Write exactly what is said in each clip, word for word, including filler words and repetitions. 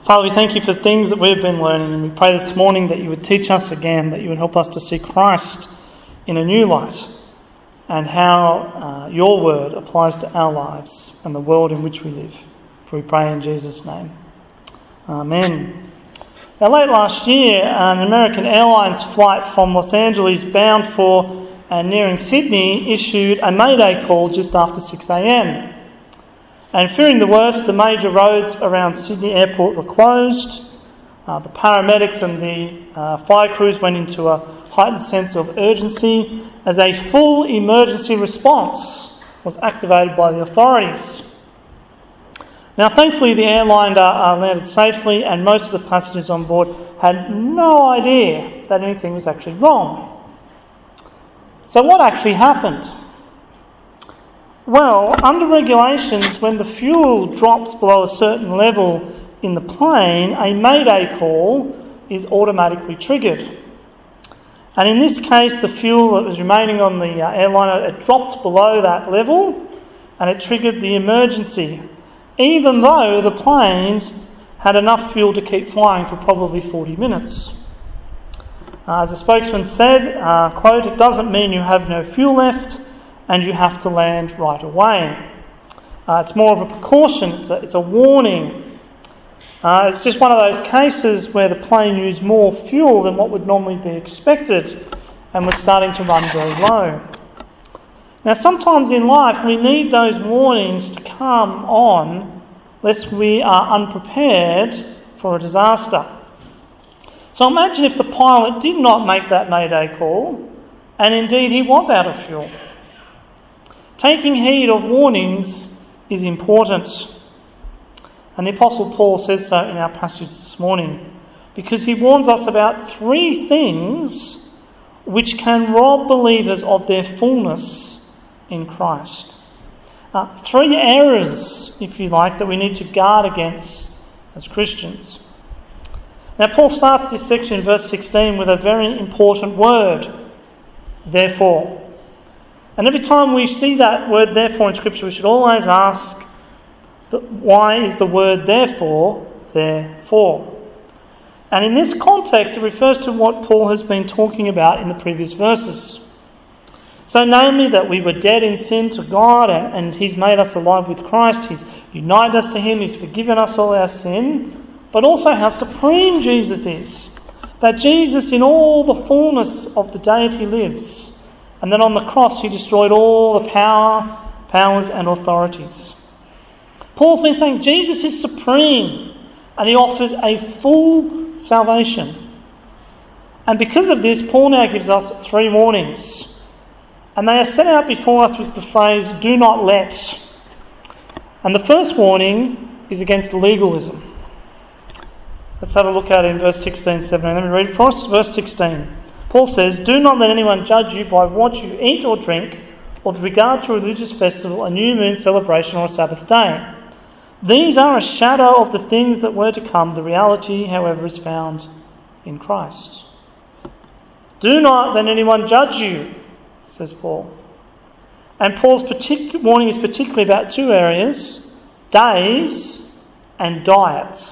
Father, we thank you for things that we've been learning, and we pray this morning that you would teach us again, that you would help us to see Christ in a new light and how uh, your word applies to our lives and the world in which we live. For we pray in Jesus' name. Amen. Now, late last year, an American Airlines flight from Los Angeles bound for and nearing Sydney issued a mayday call just after six a.m. And fearing the worst, the major roads around Sydney Airport were closed. Uh, the paramedics and the uh, fire crews went into a heightened sense of urgency as a full emergency response was activated by the authorities. Now, thankfully, the airline uh, uh, landed safely, and most of the passengers on board had no idea that anything was actually wrong. So what actually happened? Well, under regulations, when the fuel drops below a certain level in the plane, a mayday call is automatically triggered. And in this case, the fuel that was remaining on the uh, airliner, it dropped below that level and it triggered the emergency, even though the planes had enough fuel to keep flying for probably forty minutes. Uh, as the spokesman said, uh, quote, "It doesn't mean you have no fuel left and you have to land right away. Uh, it's more of a precaution, it's a, it's a warning. Uh, it's just one of those cases where the plane used more fuel than what would normally be expected and was starting to run very low." Now, sometimes in life we need those warnings to come on lest we are unprepared for a disaster. So imagine if the pilot did not make that mayday call and indeed he was out of fuel. Taking heed of warnings is important. And the Apostle Paul says so in our passage this morning, because he warns us about three things which can rob believers of their fullness in Christ. Uh, three errors, if you like, that we need to guard against as Christians. Now, Paul starts this section in verse sixteen with a very important word, therefore. And every time we see that word therefore in Scripture, we should always ask, why is the word therefore there for? And in this context, it refers to what Paul has been talking about in the previous verses. So namely that we were dead in sin to God, and, and He's made us alive with Christ, He's united us to Him, He's forgiven us all our sin, but also how supreme Jesus is. That Jesus in all the fullness of the deity lives. And then on the cross, He destroyed all the power, powers and authorities. Paul's been saying Jesus is supreme and He offers a full salvation. And because of this, Paul now gives us three warnings. And they are set out before us with the phrase, "do not let." And the first warning is against legalism. Let's have a look at it in verse sixteen, seventeen. Let me read it for us. Verse sixteen. Paul says, "Do not let anyone judge you by what you eat or drink, or with regard to a religious festival, a new moon celebration, or a Sabbath day. These are a shadow of the things that were to come. The reality, however, is found in Christ." Do not let anyone judge you, says Paul. And Paul's partic- warning is particularly about two areas, days and diets.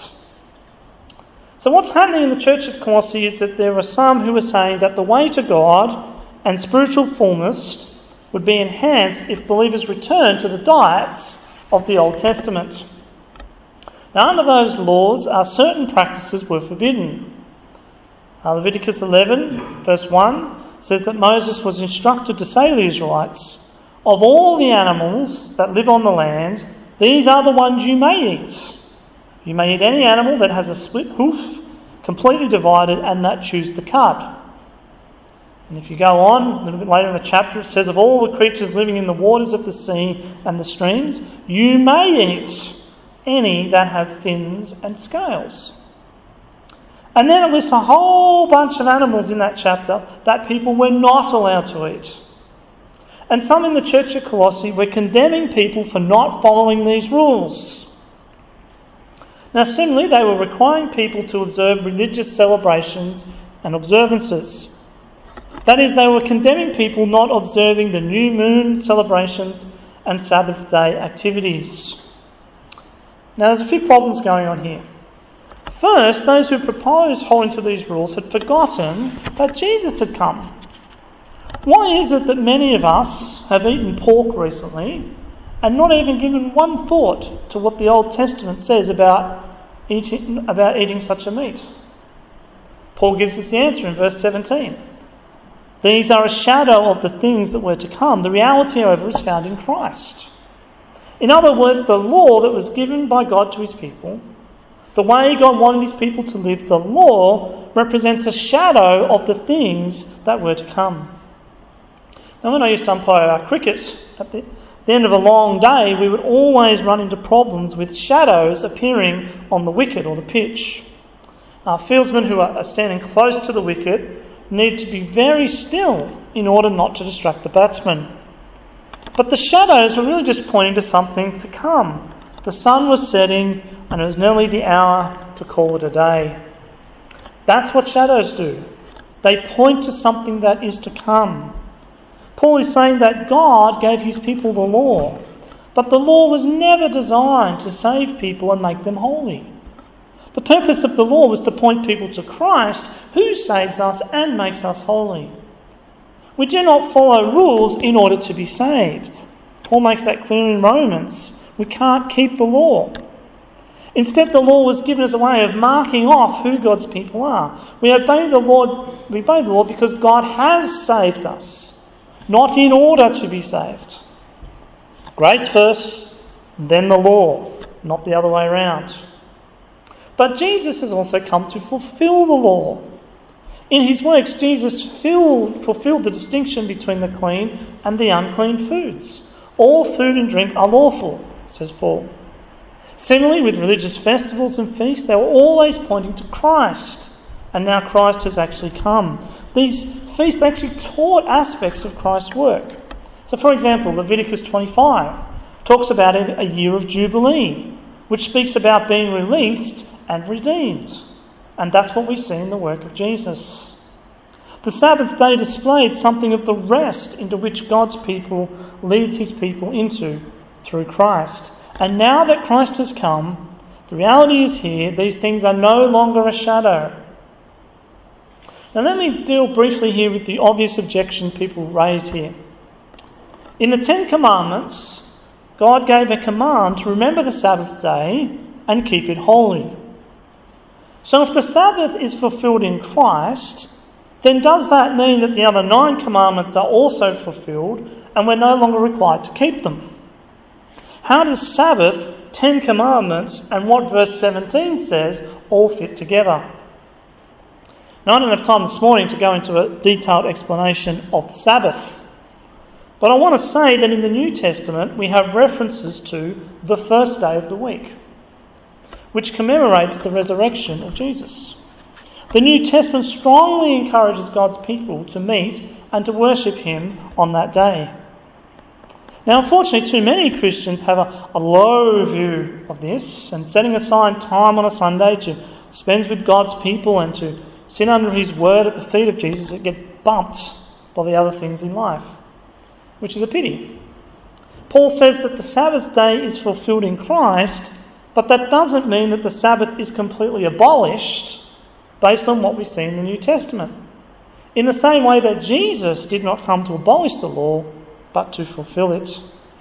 So what's happening in the church of Colossae is that there are some who are saying that the way to God and spiritual fullness would be enhanced if believers return to the diets of the Old Testament. Now, under those laws, uh, certain practices were forbidden. Uh, Leviticus eleven, verse one, says that Moses was instructed to say to the Israelites, "Of all the animals that live on the land, these are the ones you may eat. You may eat any animal that has a split hoof, completely divided, and that chews the cud." And if you go on, a little bit later in the chapter, it says, "Of all the creatures living in the waters of the sea and the streams, you may eat any that have fins and scales." And then it lists a whole bunch of animals in that chapter that people were not allowed to eat. And some in the church of Colossae were condemning people for not following these rules. Now, similarly, they were requiring people to observe religious celebrations and observances. That is, they were condemning people not observing the new moon celebrations and Sabbath day activities. Now, there's a few problems going on here. First, those who proposed holding to these rules had forgotten that Jesus had come. Why is it that many of us have eaten pork recently and not even given one thought to what the Old Testament says about eating, about eating such a meat? Paul gives us the answer in verse seventeen. These are a shadow of the things that were to come. The reality, however, is found in Christ. In other words, the law that was given by God to his people, the way God wanted his people to live, the law represents a shadow of the things that were to come. Now, when I used to umpire cricket, at the, the end of a long day, we would always run into problems with shadows appearing on the wicket or the pitch. Our fieldsmen who are standing close to the wicket need to be very still in order not to distract the batsman. But the shadows were really just pointing to something to come. The sun was setting and it was nearly the hour to call it a day. That's what shadows do. They point to something that is to come. Paul is saying that God gave his people the law, but the law was never designed to save people and make them holy. The purpose of the law was to point people to Christ, who saves us and makes us holy. We do not follow rules in order to be saved. Paul makes that clear in Romans. We can't keep the law. Instead, the law was given as a way of marking off who God's people are. We obey the law, we obey the law because God has saved us, not in order to be saved. Grace first, then the law, not the other way around. But Jesus has also come to fulfill the law. In his works, Jesus filled, fulfilled the distinction between the clean and the unclean foods. All food and drink are lawful, says Paul. Similarly, with religious festivals and feasts, they were always pointing to Christ. And now Christ has actually come. These feasts actually taught aspects of Christ's work. So, for example, Leviticus twenty-five talks about a year of Jubilee, which speaks about being released and redeemed. And that's what we see in the work of Jesus. The Sabbath day displayed something of the rest into which God's people leads his people into through Christ. And now that Christ has come, the reality is here, these things are no longer a shadow. Now let me deal briefly here with the obvious objection people raise here. In the Ten Commandments, God gave a command to remember the Sabbath day and keep it holy. So if the Sabbath is fulfilled in Christ, then does that mean that the other nine commandments are also fulfilled and we're no longer required to keep them? How does Sabbath, Ten Commandments, and what verse seventeen says all fit together? Now, I don't have time this morning to go into a detailed explanation of the Sabbath, but I want to say that in the New Testament we have references to the first day of the week, which commemorates the resurrection of Jesus. The New Testament strongly encourages God's people to meet and to worship him on that day. Now, unfortunately, too many Christians have a, a low view of this, and setting aside time on a Sunday to spend with God's people and to sit under his word at the feet of Jesus, it gets bumped by the other things in life, which is a pity. Paul says that the Sabbath day is fulfilled in Christ, but that doesn't mean that the Sabbath is completely abolished based on what we see in the New Testament. In the same way that Jesus did not come to abolish the law, but to fulfill it.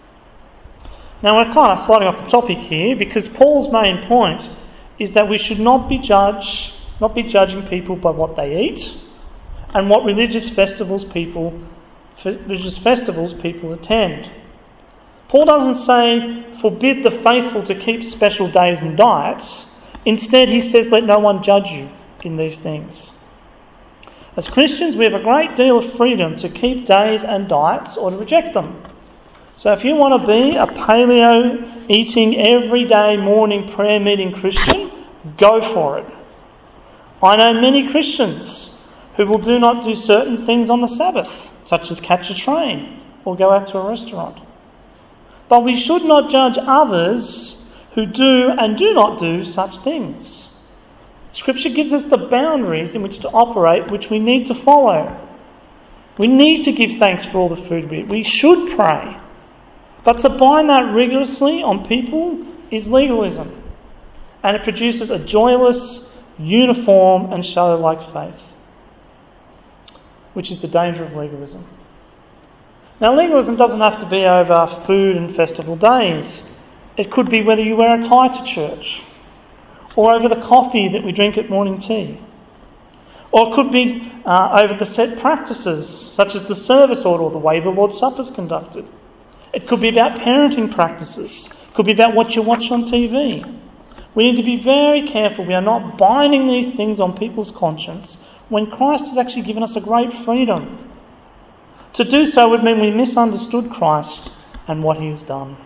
Now we're kind of sliding off the topic here because Paul's main point is that we should not be judge, not be judging people by what they eat and what religious festivals people, religious festivals people attend. Paul doesn't say forbid the faithful to keep special days and diets. Instead, he says let no one judge you in these things. As Christians, we have a great deal of freedom to keep days and diets or to reject them. So if you want to be a paleo eating everyday morning prayer meeting Christian, go for it. I know many Christians who will do not do certain things on the Sabbath, such as catch a train or go out to a restaurant. But we should not judge others who do and do not do such things. Scripture gives us the boundaries in which to operate, which we need to follow. We need to give thanks for all the food we eat. We should pray. But to bind that rigorously on people is legalism. and it produces a joyless, uniform and show-like faith, which is the danger of legalism. Now, legalism doesn't have to be over food and festival days. It could be whether you wear a tie to church, or over the coffee that we drink at morning tea. Or it could be uh, over the set practices, such as the service order or the way the Lord's Supper is conducted. It could be about parenting practices. It could be about what you watch on T V. We need to be very careful. We are not binding these things on people's conscience when Christ has actually given us a great freedom. To do so would mean we misunderstood Christ and what he has done.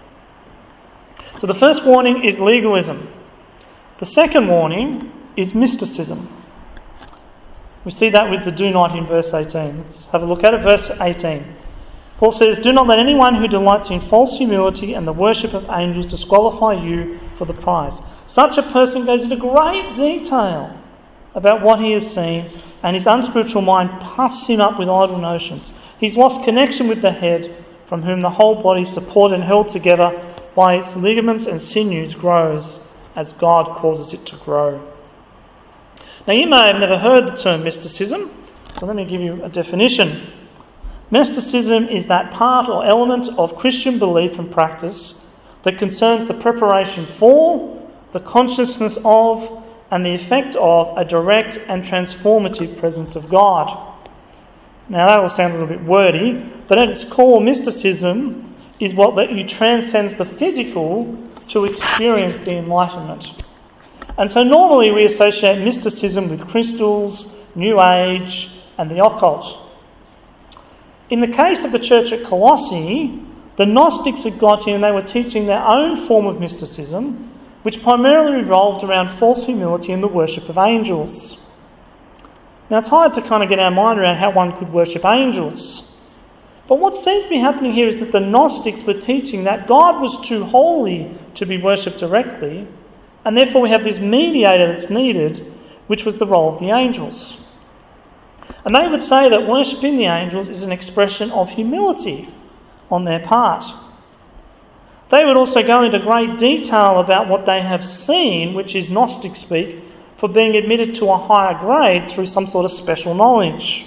So the first warning is legalism. The second warning is mysticism. We see that with the do not in verse eighteen. Let's have a look at it. Verse eighteen. Paul says, "Do not let anyone who delights in false humility and the worship of angels disqualify you for the prize." Such a person goes into great detail about what he has seen, and his unspiritual mind puffs him up with idle notions. He's lost connection with the head, from whom the whole body, supported and held together by its ligaments and sinews, grows as God causes it to grow. Now, you may have never heard the term mysticism, so let me give you a definition. Mysticism is that part or element of Christian belief and practice that concerns the preparation for, the consciousness of, and the effect of a direct and transformative presence of God. Now, that all sounds a little bit wordy, but at its core, mysticism is what that you transcends the physical to experience the enlightenment. And so normally we associate mysticism with crystals, New Age, and the occult. In the case of the church at Colossae, the Gnostics had got in and they were teaching their own form of mysticism, which primarily revolved around false humility and the worship of angels. Now, it's hard to kind of get our mind around how one could worship angels. But what seems to be happening here is that the Gnostics were teaching that God was too holy to be worshipped directly, and therefore we have this mediator that's needed, which was the role of the angels. And they would say that worshipping the angels is an expression of humility on their part. They would also go into great detail about what they have seen, which is Gnostic speak, for being admitted to a higher grade through some sort of special knowledge.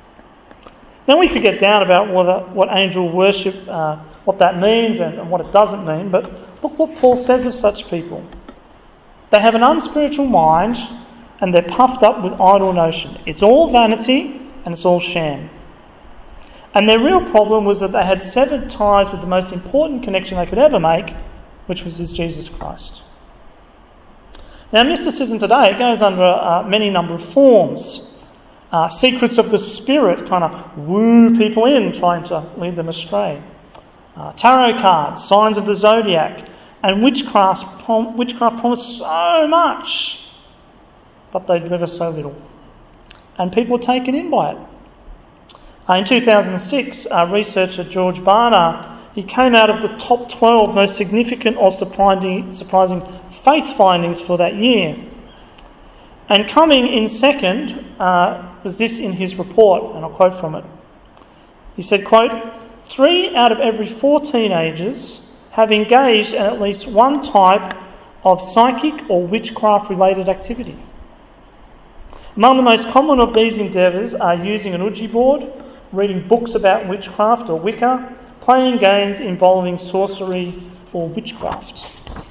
Now, we could get down about what, what angel worship, uh, what that means and, and what it doesn't mean, but look what Paul says of such people. They have an unspiritual mind and they're puffed up with idle notion. It's all vanity and it's all sham. And their real problem was that they had severed ties with the most important connection they could ever make, which was with Jesus Christ. Now, mysticism today goes under uh, many number of forms. Uh, secrets of the spirit kind of woo people in, trying to lead them astray. Uh, tarot cards, signs of the zodiac, and witchcraft, prom- witchcraft promise so much, but they deliver so little. And people are taken in by it. Uh, in two thousand six, uh, researcher George Barna, he came out of the top twelve most significant or surprising, surprising faith findings for that year. And coming in second uh, was this in his report, and I'll quote from it. He said, quote, "Three out of every four teenagers have engaged in at least one type of psychic or witchcraft-related activity. Among the most common of these endeavours are using an Ouija board, reading books about witchcraft or Wicca, playing games involving sorcery or witchcraft.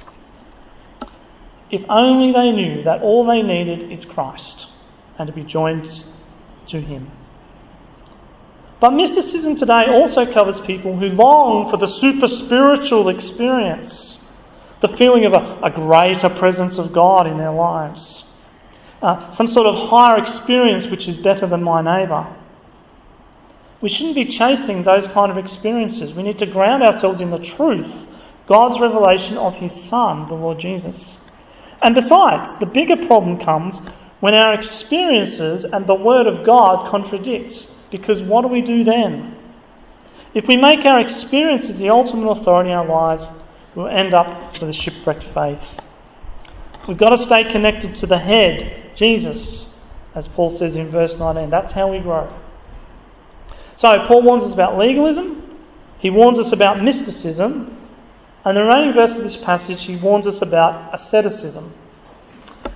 If only they knew that all they needed is Christ and to be joined to him." But mysticism today also covers people who long for the super spiritual experience, the feeling of a, a greater presence of God in their lives, uh, some sort of higher experience which is better than my neighbour. We shouldn't be chasing those kind of experiences. We need to ground ourselves in the truth, God's revelation of his Son, the Lord Jesus. And besides, the bigger problem comes when our experiences and the Word of God contradict. Because what do we do then? If we make our experiences the ultimate authority in our lives, we'll end up with a shipwrecked faith. We've got to stay connected to the head, Jesus, as Paul says in verse nineteen. That's how we grow. So Paul warns us about legalism, he warns us about mysticism, and the remaining verse of this passage he warns us about asceticism.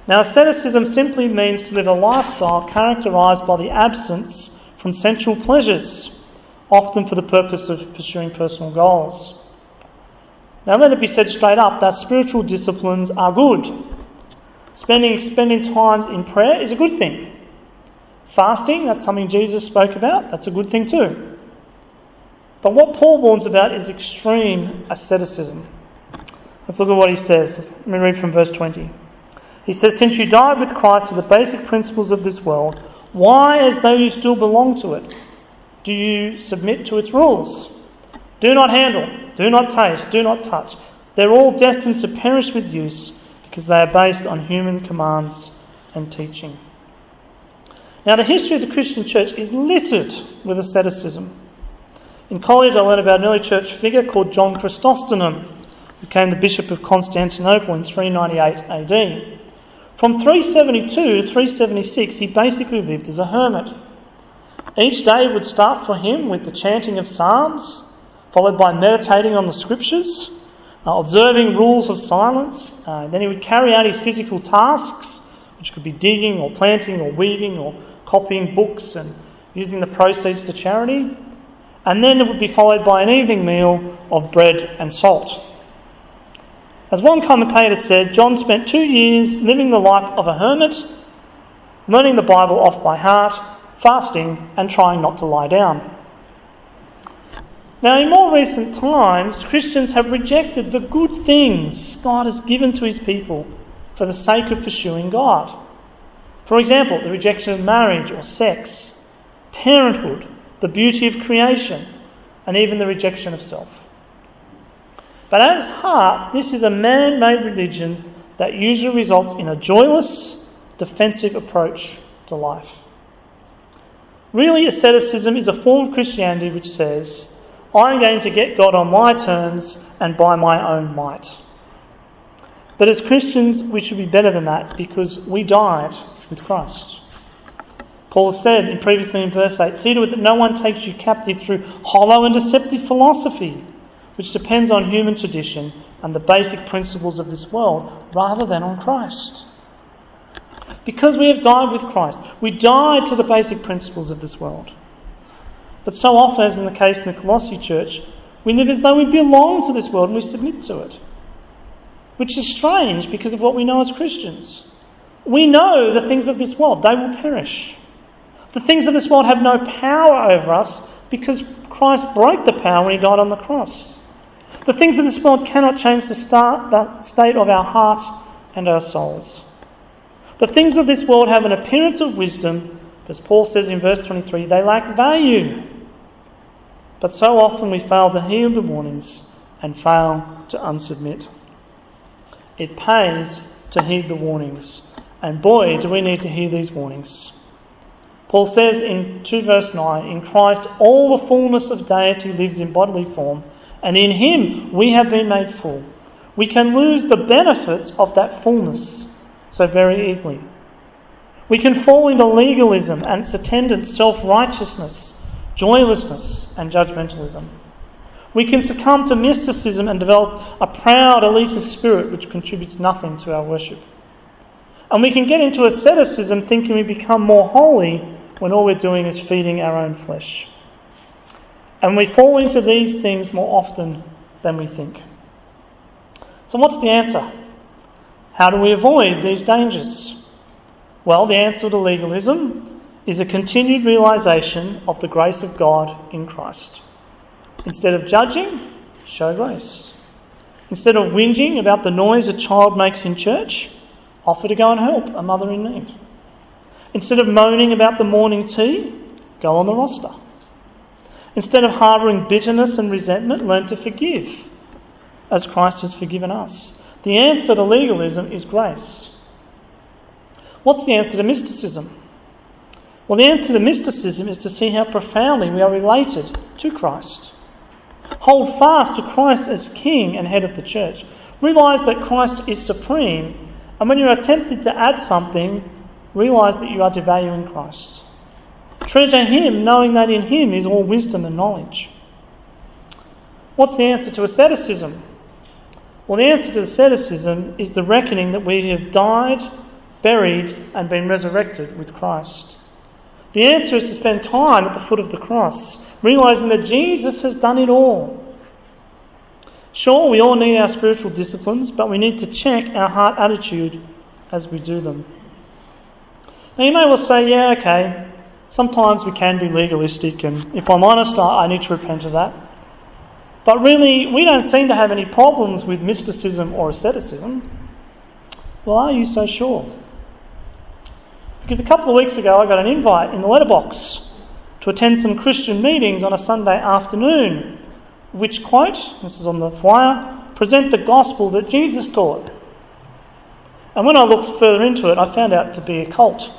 Now, asceticism simply means to live a lifestyle characterised by the absence from sensual pleasures, often for the purpose of pursuing personal goals. Now, let it be said straight up that spiritual disciplines are good. Spending, spending times in prayer is a good thing. Fasting, that's something Jesus spoke about, that's a good thing too. But what Paul warns about is extreme asceticism. Let's look at what he says. Let me read from verse twenty. He says, "Since you died with Christ to the basic principles of this world, why, as though you still belong to it, do you submit to its rules? Do not handle, do not taste, do not touch. They're all destined to perish with use because they are based on human commands and teaching." Now, the history of the Christian church is littered with asceticism. In college, I learned about an early church figure called John Chrysostom, who became the Bishop of Constantinople in three ninety-eight A D. From three seventy-two to three seventy-six, he basically lived as a hermit. Each day would start for him with the chanting of psalms, followed by meditating on the scriptures, uh, observing rules of silence. Uh, then he would carry out his physical tasks, which could be digging or planting or weeding or copying books and using the proceeds to charity. And then it would be followed by an evening meal of bread and salt. As one commentator said, John spent two years living the life of a hermit, learning the Bible off by heart, fasting and trying not to lie down. Now, in more recent times, Christians have rejected the good things God has given to his people for the sake of pursuing God. For example, the rejection of marriage or sex, parenthood, the beauty of creation, and even the rejection of self. But at its heart, this is a man-made religion that usually results in a joyless, defensive approach to life. Really, asceticism is a form of Christianity which says, I'm going to get God on my terms and by my own might. But as Christians, we should be better than that because we died with Christ. Paul said in previously in verse eight, "See to it that no one takes you captive through hollow and deceptive philosophy, which depends on human tradition and the basic principles of this world, rather than on Christ." Because we have died with Christ, we died to the basic principles of this world. But so often, as in the case in the Colossae church, we live as though we belong to this world and we submit to it. Which is strange because of what we know as Christians. We know the things of this world, they will perish. The things of this world have no power over us because Christ broke the power when he died on the cross. The things of this world cannot change the, start, the state of our heart and our souls. The things of this world have an appearance of wisdom, as Paul says in verse twenty-three, they lack value. But so often we fail to heed the warnings and fail to unsubmit. It pays to heed the warnings. And boy, do we need to hear these warnings. Paul says in two verse nine, "In Christ all the fullness of deity lives in bodily form, and in him we have been made full." We can lose the benefits of that fullness so very easily. We can fall into legalism and its attendant self-righteousness, joylessness and judgmentalism. We can succumb to mysticism and develop a proud elitist spirit which contributes nothing to our worship. And we can get into asceticism thinking we become more holy when all we're doing is feeding our own flesh. And we fall into these things more often than we think. So what's the answer? How do we avoid these dangers? Well, the answer to legalism is a continued realisation of the grace of God in Christ. Instead of judging, show grace. Instead of whinging about the noise a child makes in church, offer to go and help a mother in need. Instead of moaning about the morning tea, go on the roster. Instead of harbouring bitterness and resentment, learn to forgive, as Christ has forgiven us. The answer to legalism is grace. What's the answer to mysticism? Well, the answer to mysticism is to see how profoundly we are related to Christ. Hold fast to Christ as King and head of the church. Realise that Christ is supreme. And when you're tempted to add something, realise that you are devaluing Christ. Treasure him, knowing that in him is all wisdom and knowledge. What's the answer to asceticism? Well, the answer to asceticism is the reckoning that we have died buried, and been resurrected with Christ? The answer is to spend time at the foot of the cross, realising that Jesus has done it all. Sure, we all need our spiritual disciplines, but we need to check our heart attitude as we do them. Now you may well say, yeah, okay, sometimes we can be legalistic, and if I'm honest, I need to repent of that. But really, we don't seem to have any problems with mysticism or asceticism. Well, are you so sure? Because a couple of weeks ago I got an invite in the letterbox to attend some Christian meetings on a Sunday afternoon, which, quote, this is on the flyer, present the gospel that Jesus taught. And when I looked further into it, I found out to be a cult.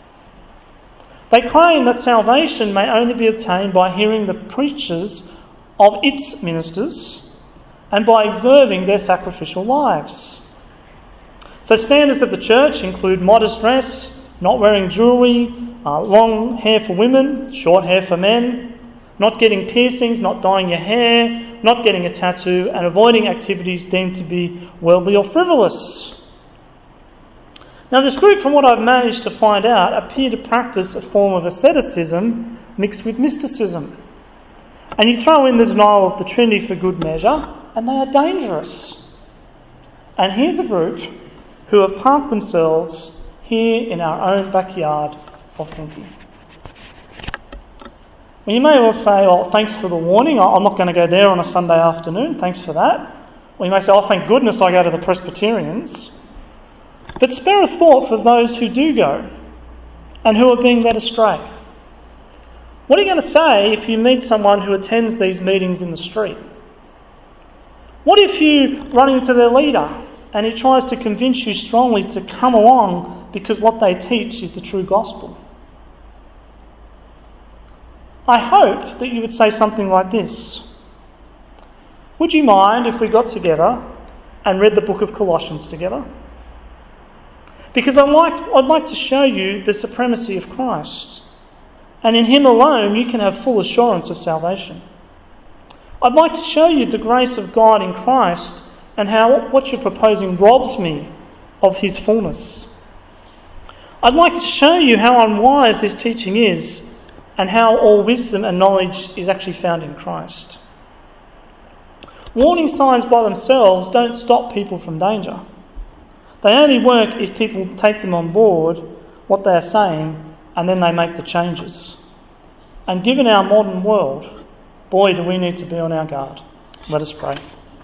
They claim that salvation may only be obtained by hearing the preachers of its ministers and by observing their sacrificial lives. So standards of the church include modest dress, not wearing jewellery, uh, long hair for women, short hair for men, not getting piercings, not dyeing your hair, not getting a tattoo, and avoiding activities deemed to be worldly or frivolous. Now this group, from what I've managed to find out, appear to practice a form of asceticism mixed with mysticism. And you throw in the denial of the Trinity for good measure, and they are dangerous. And here's a group who have parked themselves here in our own backyard of thinking. Well, you may well say, well, thanks for the warning, I'm not going to go there on a Sunday afternoon, thanks for that. Or you may say, oh, thank goodness I go to the Presbyterians. But spare a thought for those who do go and who are being led astray. What are you going to say if you meet someone who attends these meetings in the street? What if you run into their leader and he tries to convince you strongly to come along because what they teach is the true gospel? I hope that you would say something like this. Would you mind if we got together and read the book of Colossians together? Because I'd like, I'd like to show you the supremacy of Christ. And in him alone you can have full assurance of salvation. I'd like to show you the grace of God in Christ and how what you're proposing robs me of his fullness. I'd like to show you how unwise this teaching is and how all wisdom and knowledge is actually found in Christ. Warning signs by themselves don't stop people from danger. They only work if people take them on board, what they are saying, and then they make the changes. And given our modern world, boy, do we need to be on our guard. Let us pray.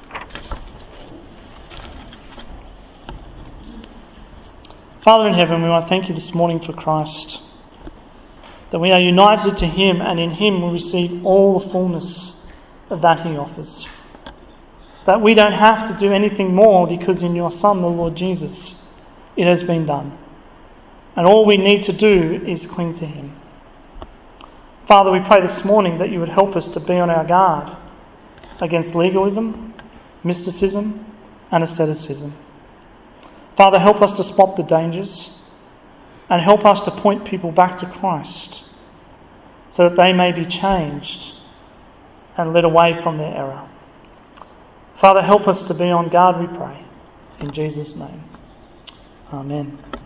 Father in heaven, we want to thank you this morning for Christ, that we are united to him, and in him we receive all the fullness that he offers. That we don't have to do anything more because in your Son, the Lord Jesus, it has been done. And all we need to do is cling to him. Father, we pray this morning that you would help us to be on our guard against legalism, mysticism, and asceticism. Father, help us to spot the dangers and help us to point people back to Christ so that they may be changed and led away from their error. Father, help us to be on guard, we pray. In Jesus' name. Amen.